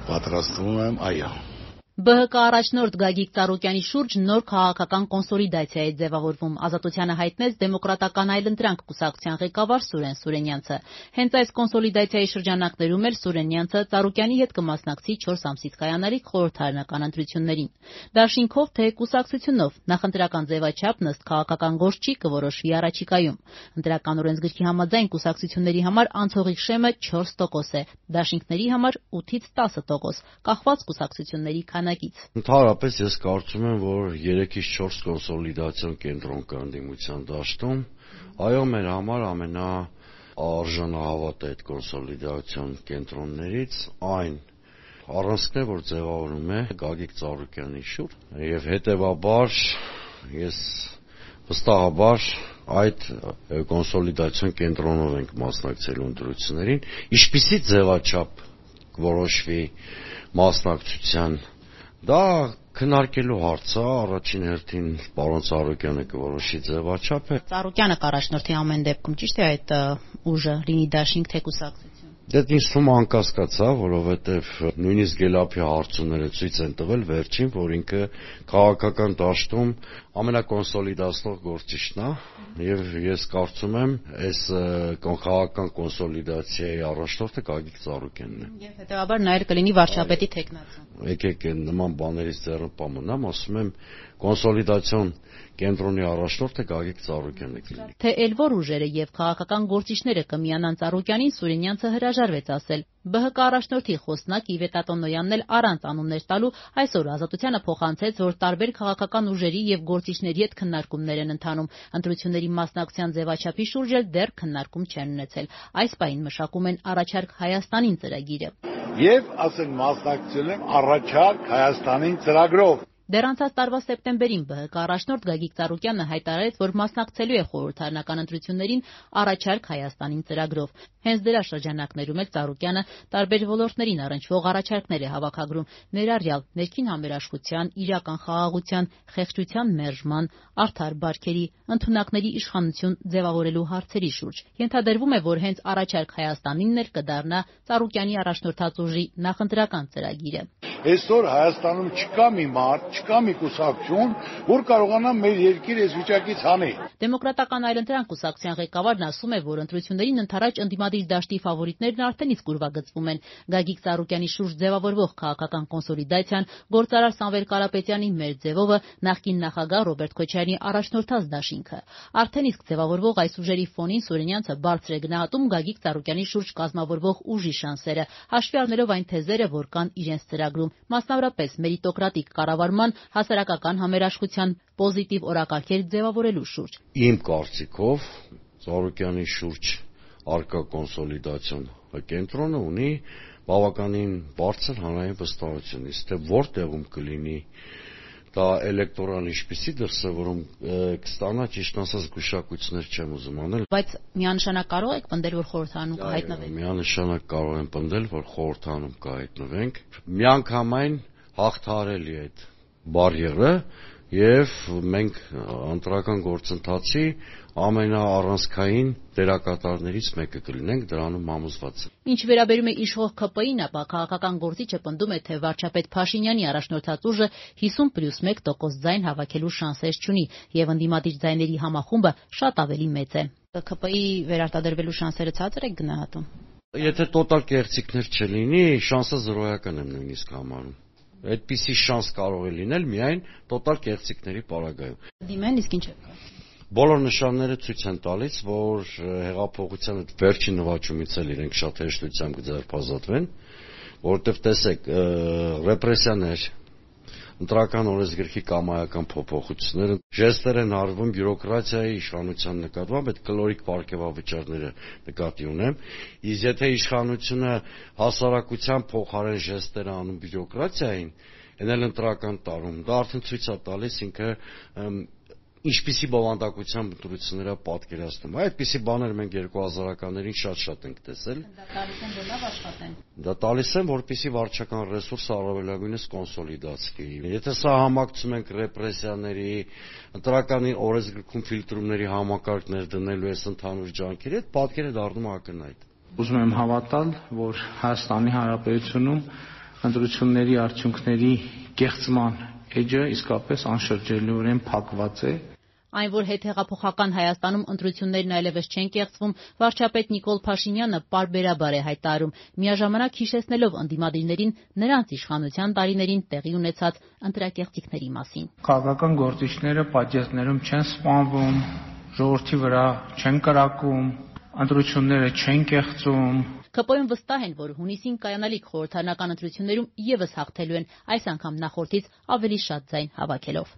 պատրաստվում եմ, այո։ ԲՀԿ առաջնորդ Գագիկ Ծառուկյանի շուրջ նոր քաղաքական կոնսոլիդացիա է ձևավորվում, Ազատությանը հայտնեց Դեմոկրատական այլընտրանք կուսակցության ղեկավար Սուրեն Սուրենյանցը։ Հենց այս կոնսոլիդացիայի շրջանակներում էլ Սուրենյանցը Ծառուկյանի հետ կմասնակցի 4 ամսից կայանալիք խորհրդարանական ընտրություններին։ Դաշինքով թե կուսակցությունով նախընտրական ձևաչափն ըստ քաղաքական գործչի կորոշվի առաջիկայում։ Ընտրական օրենսգրքի համաձայն կուսակցությունների համար անցողիկ շեմը 4% է, դաշինքների համար 8-ից 10%, կախված կուսակցությունների քանակից։ Ընդհանրապես ես կարծում եմ, որ 3-ից 4 կոնսոլիդացիոն կենտրոն կա ընդդիմության դաշտում։ Այո, մեր համար ամենաարժանահավատը այդ կոնսոլիդացիոն կենտրոններից այն առանցքն է, որ ձևավորում է Գագիկ Ծառուկյանի շուրջ, եւ հետեւաբար ես վստահաբար այդ կոնսոլիդացիոն կենտրոնով ենք մասնակցելու ընտրություններին։ Ինչպիսի ձևաչափ որոշվի մասնակցության, դա քննարկելու հարց է, առաջին հերթին պարոն Ծառուկյանը կորոշի ձևաչափը։ Ծառուկյանը կառաջնորդի ամեն դեպքում, ճիշտ է այդ ուժը լինի դաշինք թե կուսակցություն։ Դե ինձ թվում անկասկած է, որովհետև նույնիսկ Գելափի հարցումները ցույց են տվել վերջին, որ ինքը քաղաքական դաշտում ամենակոնսոլիդացնող գործիչն է, եւ ես կարծում եմ, այս քաղաքական կոնսոլիդացիայի առաջնորդը Գագիկ Ծառուկյանն է։ Եվ հետեւաբար նա էլ կլինի վարչապետի թեկնածու։ Եկեք նման բաներից ձեռնպահ մնամ, ասում եմ կոնսոլիդացիոն կենտրոնի առաջնորդը Գագիկ Ծառուկյանն է կլինի։ Թե էլ որ ուժերը եւ քաղաքական գործիչները կմիանան Ծառուկյանին, Սուրենյանցը հրաժարվեց ասել։ ԲՀԿ առաջնորդի խոսնակ Իվետ Ատոնոյանն էլ առանց անուններ տալու այսօր Ազատությանը փոխանցեց, որ տարբեր քաղաքական ուժերի եւ գործիչների հետ քննարկումներ են ընթանում։ Ընտրությունների մասնակցության ձևաչափի շուրջ էլ դեռ քննարկում չեն ունեցել։ Այս պահին մշակում են առաջարկ Հայաստանին ծրագիրը։ Եվ ասենք մասնակցել եմ առաջարկ Հայաստանին ծրագրով։ Դեռ անցած տարվա սեպտեմբերին ԲՀԿ առաջնորդ Գագիկ Ծառուկյանը հայտարարեց, որ մասնակցելու է խորհրդարանական ընտրություններին առաջարկ Հայաստանին ծրագրով։ Հենց դրա շրջանակներում էլ Ծառուկյանը տարբեր ոլորտներին առնչվող առաջարկներ է հավաքագրում, ներառյալ ներքին համերաշխության, իրական խաղաղության, խեղճության մերժման, արդար բարքերի, ընդունակների իշխանություն ձևավորելու հարցերի շուրջ։ Ենթադրվում է, որ հենց առաջարկ Հայաստանինն էլ կդառնա Ծառուկյանի առաջնորդած ուժի նախընտրական ծրագիրը։ Այսօր Հայաստանում չկա մի մարդ, չկա մի կուսակցություն, որ կարողանա մեր երկիրը այս վիճակից հանել։ Դեմոկրատական այլընտրանք կուսակցության ղեկավարն ասում է, որ ընտրություններին ընդառաջ ընդդիմադիր դաշտի ֆավորիտներն արդեն իսկ ուրվագծվում են։ Գագիկ Ծառուկյանի շուրջ ձևավորվող քաղաքական կոնսոլիդացիան գործարար Սամվել Կարապետյանի մեր ձևովը նախկին նախագահ Ռոբերտ Քոչարյանի առաջնորդած դաշինքը։ Արդեն իսկ ձևավորվող այս ուժերի ֆոնին Սուրենյանցը բարձր է գնահատում Գագիկ Ծառուկյանի շուրջ կազմավորվող ուժի շանսերը, հաշվի առնելով այն թեզերը, որ կան իրենց ծրագրում, մասնավորապես մերիտոկրատիկ կառավարման, հասարակական համերաշխության պոզիտիվ օրակարգեր ձևավորելու շուրջ։ Իմ կարծիքով Ծառուկյանի շուրջ արկա կոնսոլիդացիոն կենտրոնը ունի բավականին բարձր հանրային վստահություն, իսկ թե որտեղում կլինի դա էլեկտորալ ինչպիսի դրսևորում կստանա, ճիշտ ասած գուշակություններ չեմ ուզում անել։ Բայց միանշանակ կարող եք պնդել, որ խորհրդարանում կհայտնվենք։ Միանշանակ կարող եմ պնդել, որ խորհրդարանում կհայտնվենք։ Միանգամայն հաղթահարելի է այդ բարիերը եւ մենք ընտրական գործընթացի ամենաառանցքային դերակատարներից մեկը կլինենք, դրանում համոզված եմ։ Ինչ վերաբերում է իշխող ԿՊ-ին, ապա քաղաքական գործիչը պնդում է, թե վարչապետ Փաշինյանի առաջնորդած ուժը 50+1% ձայն հավաքելու շանսեր չունի եւ ընդդիմադիր ձայների համախումբը շատ ավելի մեծ է։ ԿՊ-ի վերարտադրվելու շանսերը ցածր եք գնահատում։ Եթե տոտալ կեղծիքներ չլինի, շանսը զրոյական եմ նույնիսկ համարում։ Այդպիսի շանս կարող է լինել միայն տոտալ կեղծիքների պարագայում։ Դիմեն, իսկ ինչ է։ Բոլոր նշանները ցույց են տալիս, որ հեղափոխության վերջին նվաճումից էլ իրենք շատ հեշտությամբ կձերբազատվեն, որովհետև տեսեք, ռեպրեսիաներ, ընտրական օրենսգրքի կամայական փոփոխությունները, ժեստեր են արվում բյուրոկրատիայի իշխանության նկատմամբ, այդ կլորիկ պարգևավճարները նկատի ունեմ, իսկ եթե իշխանությունը հասարակության փոխարեն ժեստեր անում բյուրոկրատիային, այն էլ ընտրական տարում, դա արդեն ցույց է տալիս ինքը ինչպիսի բովանդակությամբ ընտրությունները պատկերացնում։ Այդպիսի բաներ մենք 2000-ականներին շատ ենք տեսել։ Դա տալիս են, որ լավ աշխատեն։ Դա տալիս են, որպեսզի վարչական ռեսուրսը առավելագույնս կոնսոլիդացվի։ Եթե սա համակցում ենք ռեպրեսիաների, ընտրական օրենսգրքում ֆիլտրումների համակարգներ դնելու այս ընդհանուր ջանքերի հետ, պատկերը դառնում ակնհայտ։ Ուզում եմ հավատալ, որ Հայաստանի Հանրապետությունում ընտրությունների արդյունքների կեղծման էջը իսկապես անշրջելիորեն փակված է։ Այն, որ հետհեղափոխական Հայաստանում ընտրություններն այլևս չեն կեղծվում, վարչապետ Նիկոլ Փաշինյանը պարբերաբար է հայտարարում, միաժամանակ հիշեցնելով ընդդիմադիրներին նրանց իշխանության տարիներին տեղի ունեցած ընտրակեղծիքների մասին։ Քաղաքական գործիչները պատյեզներում չեն սպանվում, ժողովրդի վրա չեն կրակում, ընտրությունները չեն կեղծում։ ՔՊՕ-ում վստահ են, որ հունիսին կայանալիք խորհրդարանական ընտրություններում ևս հաղթելու են, այս անգամ նախորդից ավելի շատ ձայն հավաքելով։